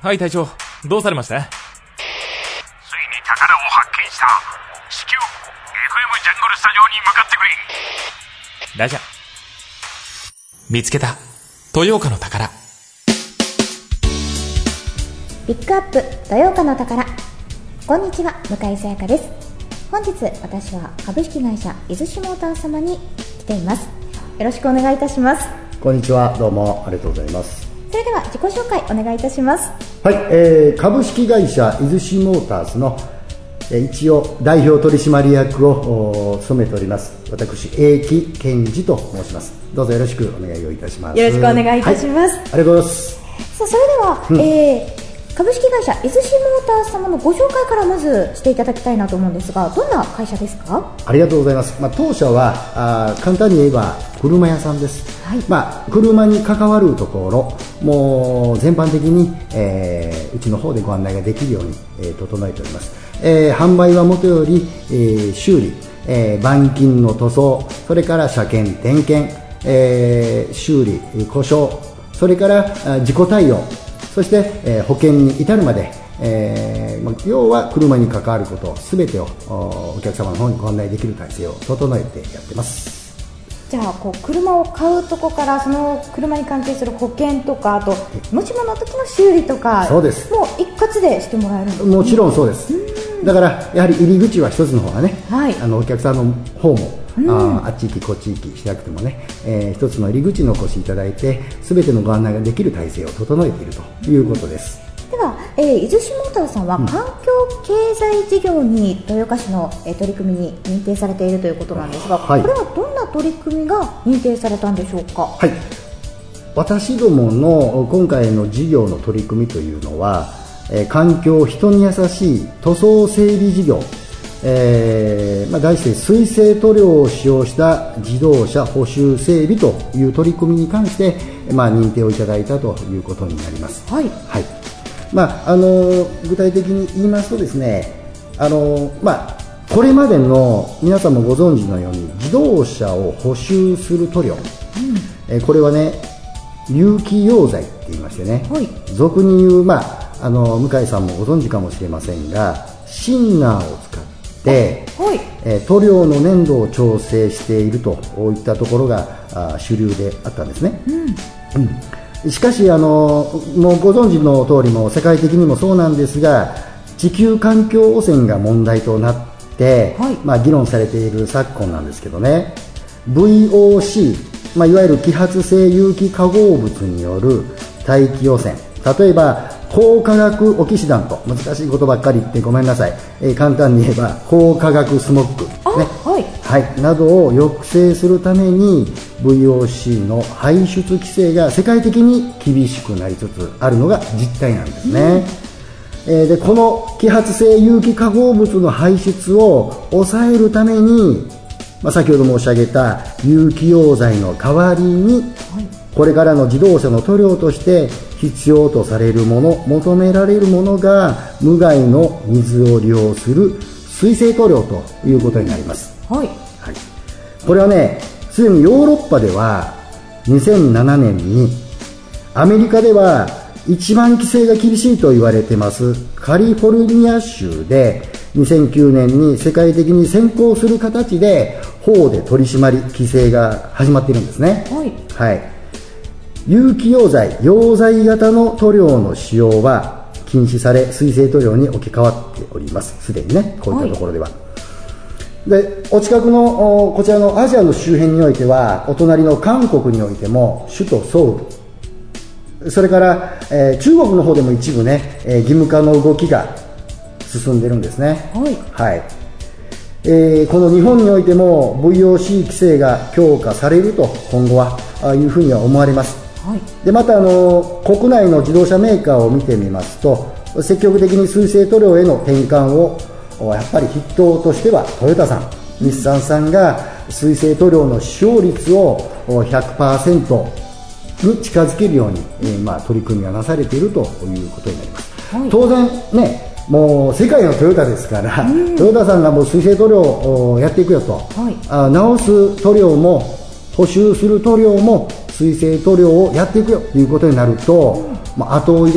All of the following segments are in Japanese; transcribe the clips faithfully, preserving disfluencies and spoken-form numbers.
はい隊長、どうされました？ ついに宝を発見した。至急 エフエム ジャングルスタジオに向かってくれ。 ラジャー。見つけた豊岡の宝。 ピックアップ豊岡の宝。こんにちは、向井さやかです。本日私は株式会社イズシモーター様に来ています。よろしくお願いいたします。 こんにちは、どうもありがとうございます。 それでは自己紹介お願いいたします。 はい、えー、株式会社イズシモーターズの、えー、一応代表取締役を務めております私、英木健二と申します。どうぞよろしくお願いをいたします。 よろしくお願いいたします。はい、 ありがとうございます。 さあ、それでは、うん、えー株式会社イズシモーター様のご紹介からまずしていただきたいなと思うんですが、どんな会社ですか？ ありがとうございます。まあ、当社はあ簡単に言えば車屋さんです。はい、まあ、車に関わるところもう全般的に、えー、うちの方でご案内ができるように、えー、整えております。えー、販売はもとより、えー、修理、えー、板金の塗装、それから車検点検、えー、修理故障、それから事故対応、そして、えー、保険に至るまで、えーま、要は車に関わることすべてを お, お客様の方にご案内できる体制を整えてやってます。 じゃあこう車を買うとこからその車に関係する保険とか、あともしもの時の修理とか、 そうです、 もう一括でしてもらえるんですか？ もちろんそうです。だからやはり入り口は一つの方がね、はい、あのお客さんの方もうん、あ, あっち行きこっち行きしなくてもね、えー、一つの入り口にお越しいただいて全てのご案内ができる体制を整えているということです。 では、えー、イズシモーターさんは環境経済事業に豊岡市の、えー、取り組みに認定されているということなんですが、はい、これはどんな取り組みが認定されたんでしょうか？ はい、私どもの今回の事業の取り組みというのは、えー、環境人に優しい塗装整備事業、えーまあ、題して水性塗料を使用した自動車補修整備という取り組みに関して、まあ、認定をいただいたということになります。はい、はい、まあ、あの具体的に言いますとですね、あの、まあ、これまでの皆さんもご存知のように自動車を補修する塗料、うん、えー、これはね有機溶剤って言いましてね、はい、俗に言う、まあ、あの向井さんもご存知かもしれませんがシンナーを使ってで、はい、えー、塗料の粘度を調整しているといったところがあ主流であったんですね。うんうん、しかしあのもうご存知の通りも世界的にもそうなんですが、地球環境汚染が問題となって、はい、まあ、議論されている昨今なんですけどね、 ブイオーシー、まあ、いわゆる揮発性有機化合物による大気汚染、例えば高化学オキシダント、難しいことばっかり言ってごめんなさい、えー、簡単に言えば高化学スモッグ、ね、はいはい、などを抑制するために ブイオーシー の排出規制が世界的に厳しくなりつつあるのが実態なんですね。うん、えー、でこの揮発性有機化合物の排出を抑えるために、まあ、先ほど申し上げた有機溶剤の代わりに、はい、これからの自動車の塗料として必要とされるもの、求められるものが無害の水を利用する水性塗料ということになります。はいはい、これはね、すでにヨーロッパではにせんななねんに、アメリカでは一番規制が厳しいと言われてますカリフォルニア州でにせんきゅうねんに世界的に先行する形で法で取り締まり規制が始まっているんですね。はいはい、有機溶剤、溶剤型の塗料の使用は禁止され、水性塗料に置き換わっております。すでにね、こういったところでは。はい、でお近くのこちらのアジアの周辺においては、お隣の韓国においても首都ソウル、それから、えー、中国の方でも一部ね、えー、義務化の動きが進んでるんですね。はい、はい、えー、この日本においても ブイオーシー 規制が強化されると今後はあいうふうには思われます。はい、でまたあの国内の自動車メーカーを見てみますと、積極的に水性塗料への転換をやっぱり筆頭としてはトヨタさん、日産さんが水性塗料の使用率を ひゃくパーセント に近づけるように、えーまあ、取り組みがなされているということになります。はい、当然ね、もう世界のトヨタですから、うん、トヨタさんがもう水性塗料をやっていくよと、はい、あ直す塗料も補修する塗料も水性塗料をやっていくよということになると、うん、まあ、後追いでね、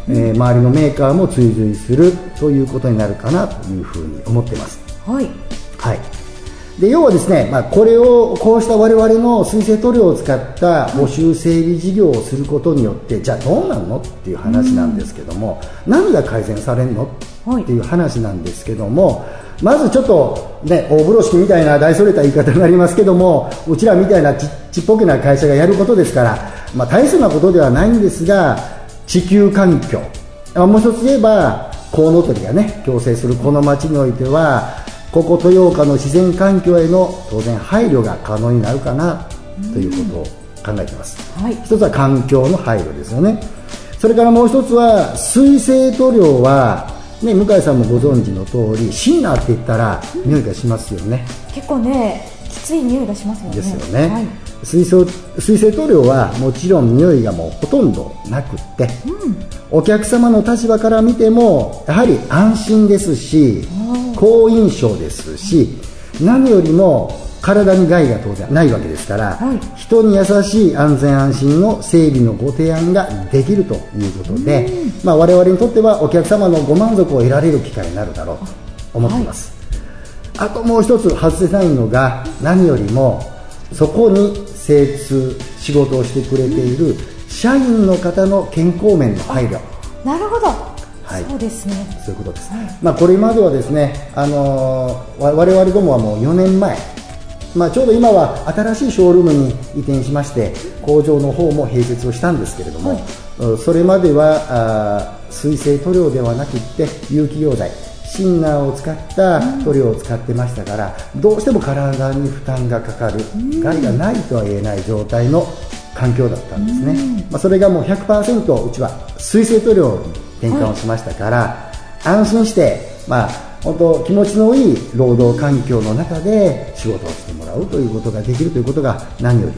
えー、周りのメーカーも追随するということになるかなというふうに思っています。 はい、 はい、で要はですね、まあ、これをこうした我々の水性塗料を使った補修整備事業をすることによって、じゃあどうなるのっていう話なんですけども、何が改善されるのっていう話なんですけども、まずちょっとね、大風呂敷みたいな大それた言い方になりますけども、うちらみたいなちっちっぽけな会社がやることですから、まあ、大層なことではないんですが、地球環境、もう一つ言えばコウノトリがね共生するこの町においては、ここ豊岡の自然環境への当然配慮が可能になるかなということを考えています、はい、一つは環境の配慮ですよね。それからもう一つは水性塗料はね、向井さんもご存知の通り、シンナーって言ったら匂いがしますよね、 うん、結構ねきつい匂いがしますよね。 ですよね、はい、水性、水性塗料はもちろん匂いがもうほとんどなくって、うん、お客様の立場から見てもやはり安心ですし、好印象ですし、何よりも体に害が当然ないわけですから、はい、人に優しい安全安心の整備のご提案ができるということで、まあ、我々にとってはお客様のご満足を得られる機会になるだろうと思っています、はい、あともう一つ外せないのが、何よりもそこに精通仕事をしてくれている社員の方の健康面の配慮。 なるほど、 はい、 そうですね、 そういうことです、はい、まあ、これまではですね、あのー、我々どもはもうよねんまえ、まあ、ちょうど今は新しいショールームに移転しまして工場の方も併設をしたんですけれども、はい、それまではあ水性塗料ではなくって有機溶剤シンナーを使った塗料を使ってましたから、うん、どうしても体に負担がかかる、うん、害がないとは言えない状態の環境だったんですね、うん、まあ、それがもう ひゃくパーセント うちは水性塗料に転換をしましたから、はい、安心して、まあ本当気持ちのいい労働環境の中で仕事をしてもらうということができるということが何よりです。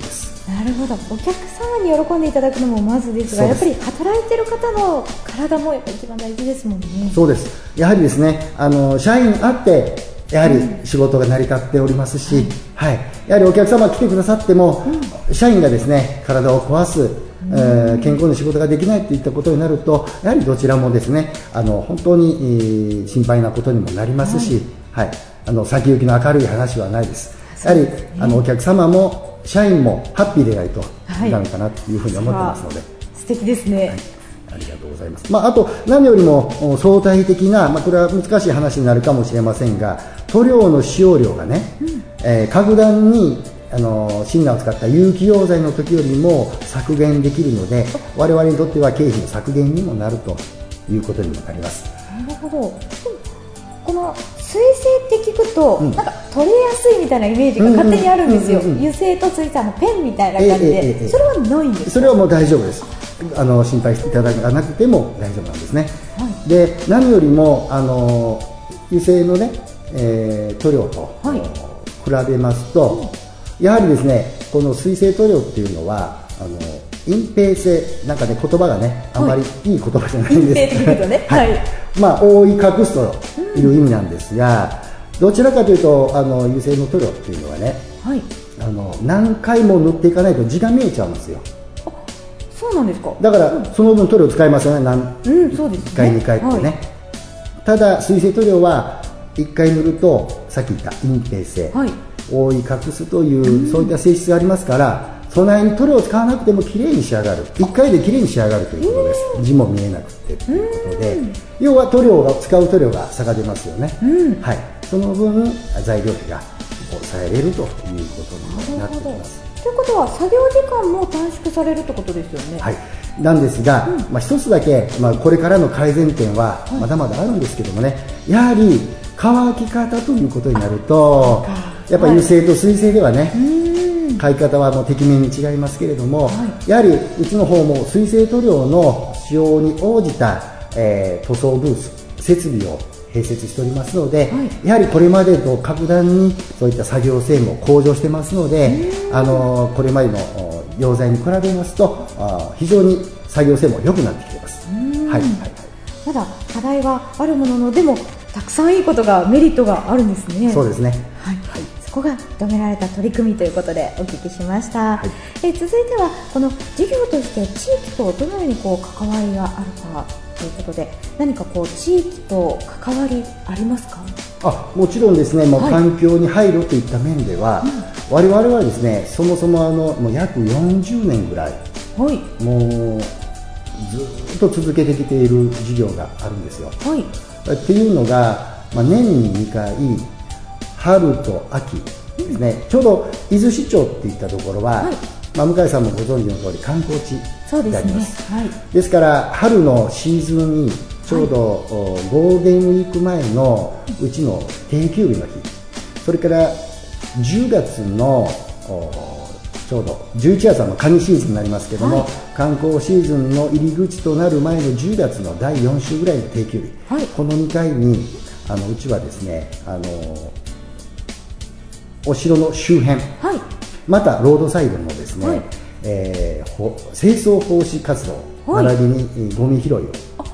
なるほど、お客様に喜んでいただくのもまずですが、やっぱり働いている方の体もやっぱり一番大事ですもんね。 そうです、やはりですね、あの社員あってやはり仕事が成り立っておりますし、うん、はい、やはりお客様来てくださっても、うん、社員がですね体を壊す、えー、健康な仕事ができないといったことになると、やはりどちらもですね、あの本当に、えー、心配なことにもなりますし、はいはい、あの先行きの明るい話はないです。やはり、ね、あのお客様も社員もハッピーでないといかんかなというふうに思ってますので、はい、 素敵ですね、はい、 ありがとうございます。まあ、あと何よりも相対的な、まあ、これは難しい話になるかもしれませんが、塗料の使用量がね、うん、えー、格段にあのシンナーを使った有機溶剤の時よりも削減できるので、我々にとっては経費の削減にもなるということにもなります。 なるほど、この水性って聞くと、うん、なんか取れやすいみたいなイメージが勝手にあるんですよ。油性と水性のペンみたいな感じで、えーえーえー、それはないんですか？ それはもう大丈夫です。あの心配していただかなくても大丈夫なんですね、はい、で何よりもあの油性のね、えー、塗料と、はい、比べますと、やはりですねこの水性塗料っていうのはあの隠蔽性、なんかね言葉がねあんまりいい言葉じゃないんですけど、ね、はい、まあ覆い隠すという意味なんですが、うん、どちらかというとあの油性の塗料っていうのはね、はい、あの何回も塗っていかないと字が見えちゃうんですよ。 そうなんですか。 だからその分塗料使いますよね、何、 うん、そうですね、いっかいにかいってね、はい、ただ水性塗料はいっかい塗るとさっき言った隠蔽性、はい、覆い隠すという、うん、そういった性質がありますから、その辺に塗料を使わなくてもきれいに仕上がる、いっかいできれいに仕上がるということです。字も見えなくてということで、要は塗料が使う塗料が差が出ますよね、うん、はい、その分材料費が抑えれるということになってきます。 ということは作業時間も短縮されるってことですよね。 はい、なんですが、うん、まあ、一つだけ、まあ、これからの改善点はまだまだあるんですけどもね、はい、やはり乾き方ということになると、やっぱり油性と水性ではね、はい、乾き方はもうてきめんに違いますけれども、はい、やはりうちの方も水性塗料の使用に応じた、えー、塗装ブース設備を併設しておりますので、はい、やはりこれまでと格段にそういった作業性も向上してますので、あのこれまでの溶剤に比べますと非常に作業性も良くなってきています。はいはいはい、 まだ課題はあるものの、でもたくさんいいことがメリットがあるんですね。 そうですね、 はいはい、そこが認められた取り組みということでお聞きしました、はい、え続いてはこの事業として地域とどのようにこう関わりがあるかということで、何かこう地域と関わりありますか？ あ、もちろんですね、もう環境に配慮といった面では、はい、我々はですね、そもそもあのもう約よんじゅうねんぐらい、はい、もうずっと続けてきている事業があるんですよ。はい、っていうのが、まあ、年ににかい春と秋ですね、うん、ちょうど伊豆市長っていったところは、はい、まあ、向井さんもご存知の通り観光地であります。そうですね。はい、ですから春のシーズンにちょうど、はい、ゴールデンウィーク前のうちの定休日の日、それからじゅうがつのちょうどじゅういちがつはカニシーズンになりますけども、はい、観光シーズンの入り口となる前のじゅうがつのだいよん週ぐらいの定休日、はい、このにかいにあのうちはですね、あのお城の周辺、はい、またロードサイドのですね、はい、えー、清掃奉仕活動、はい、並びにゴミ拾いを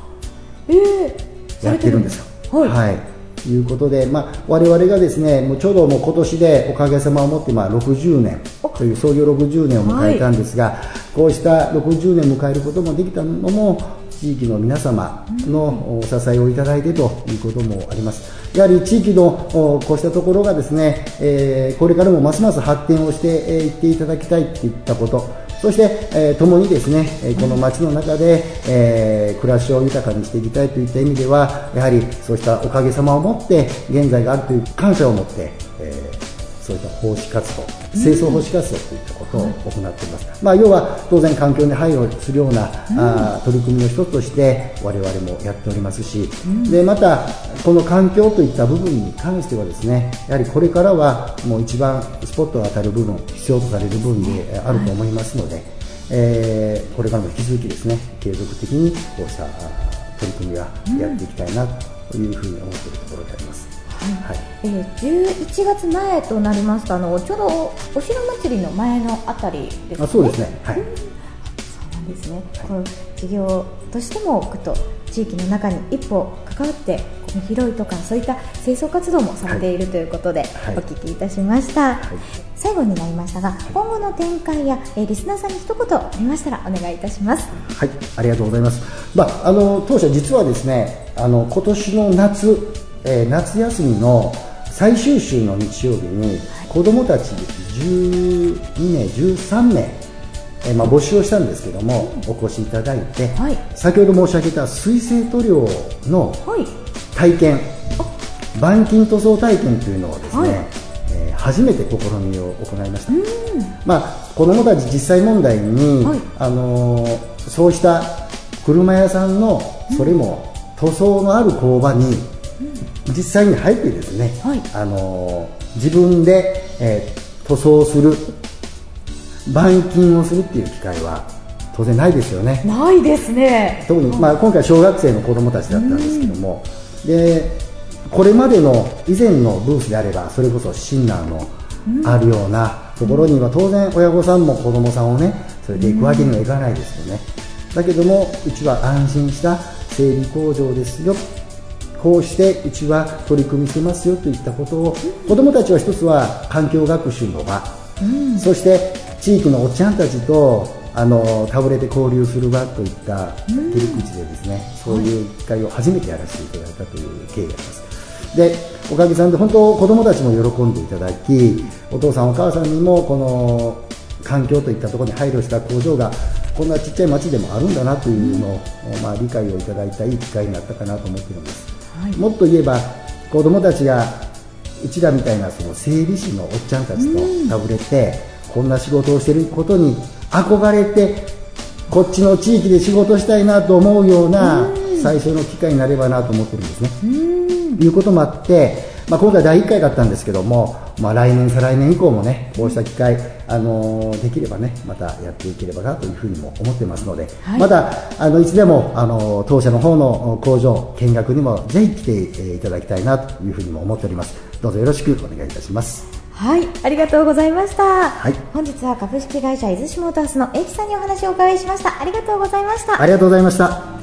やってるんですよ。はい、はい、ということで、まあ、我々がですね、もうちょうどもう今年でおかげさまをもって、まあ、ろくじゅうねんという創業ろくじゅうねんを迎えたんですが、はい、こうしたろくじゅうねんを迎えることもできたのも地域の皆様のお支えをいただいてということもあります。やはり地域のこうしたところがですね、えー、これからもますます発展をしていっていただきたいといったこと、そして、えー、共にですね、この街の中で、えー、暮らしを豊かにしていきたいといった意味では、やはりそうしたおかげさまをもって現在があるという感謝を持って、えー、そういった奉仕活動、清掃奉仕活動といったことを行っています。うん、まあ、要は当然環境に配慮するような、うん、あ取り組みの一つとして我々もやっておりますし、うん、でまたこの環境といった部分に関してはですね、やはりこれからはもう一番スポットが当たる部分、必要とされる部分であると思いますので、はい、えー、これからも引き続きですね、継続的にこうした取り組みはやっていきたいなというふうに思っているところであります。 はい、えー、じゅういちがつまえとなりますと、あのちょうどお城祭りの前のあたりですね。 あ、そうですね。はい。 うん、そうなんですね。はい、この事業としてもぐっと地域の中に一歩関わってゴミ拾いとかそういった清掃活動もされているということで、はい、お聞きいたしました。はい、最後になりましたが、今後の展開や、えー、リスナーさんに一言ありましたらお願いいたします。 はい、ありがとうございます。まあ、あの当社実はですね、あの今年の夏、えー、夏休みの最終週の日曜日に子どもたちじゅうにめいじゅうさんめい、えーまあ、募集をしたんですけども、うん、お越しいただいて、はい、先ほど申し上げた水性塗料の体験、はい、板金塗装体験というのをですね、はい、えー、初めて試みを行いました。うん、まあ、子どもたち実際問題に、はい、あのー、そうした車屋さんのそれも塗装のある工場に実際に入ってですね、はい、あのー、自分で、えー、塗装する、板金をするっていう機会は当然ないですよね。 ないですね。 特に、まあ、今回小学生の子どもたちだったんですけども、でこれまでの以前のブースであればそれこそシンナーのあるようなところには当然親御さんも子どもさんをね連れて行くわけにはいかないですよね。だけどもうちは安心した整備工場ですよ、こうしてうちは取り組みしてますよといったことを、子どもたちは一つは環境学習の場、うん、そして地域のおっちゃんたちとあのタブレで交流する場といった切り口でですね、うん、そういう機会を初めてやらせていただいたという経緯があります。でおかげさんで本当子どもたちも喜んでいただき、お父さんお母さんにもこの環境といったところに配慮した工場がこんなちっちゃい町でもあるんだなというのを、うん、まあ、理解をいただいたいい機会になったかなと思っているんです。はい、もっと言えば子どもたちがうちらみたいなその整備士のおっちゃんたちとタブレて、うん、こんな仕事をしていることに憧れてこっちの地域で仕事したいなと思うような最初の機会になればなと思ってるんですね。ということもあって、まあ、今回だいいっかいだったんですけども、まあ、来年再来年以降もねこうした機会、あのー、できればねまたやっていければなというふうにも思ってますので、はい、またあのいつでも、あのー、当社の方の工場見学にもぜひ来て、えー、いただきたいなというふうにも思っております。どうぞよろしくお願いいたします。 はい、ありがとうございました。はい、本日は株式会社伊豆シモータースの英樹さんにお話をお伺いしました。ありがとうございました。 ありがとうございました。